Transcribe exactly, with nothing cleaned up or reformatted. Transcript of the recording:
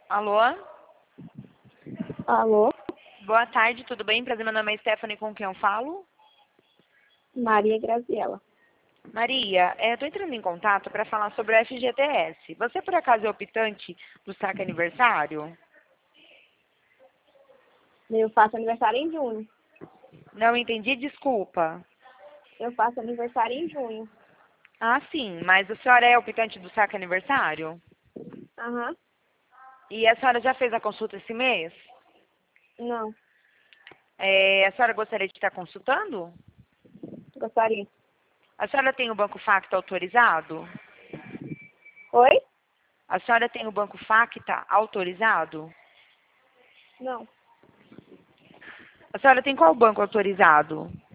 Alô? Alô, Boa tarde, tudo bem? Prazer, meu nome é Stephanie, com quem eu falo? Maria Graziela. Maria, estou entrando em contato para falar sobre o F G T S. Você, por acaso, é optante do saque aniversário? Eu faço aniversário em junho. Não entendi, desculpa. Eu faço aniversário em junho. Ah, sim, mas a senhora é optante do saque aniversário? Aham. E a senhora já fez a consulta esse mês? Não, É, a senhora gostaria de estar consultando? gostaria. A senhora tem o Banco Facta autorizado? Oi? A senhora tem o Banco Facta autorizado? Não. A senhora tem qual banco autorizado?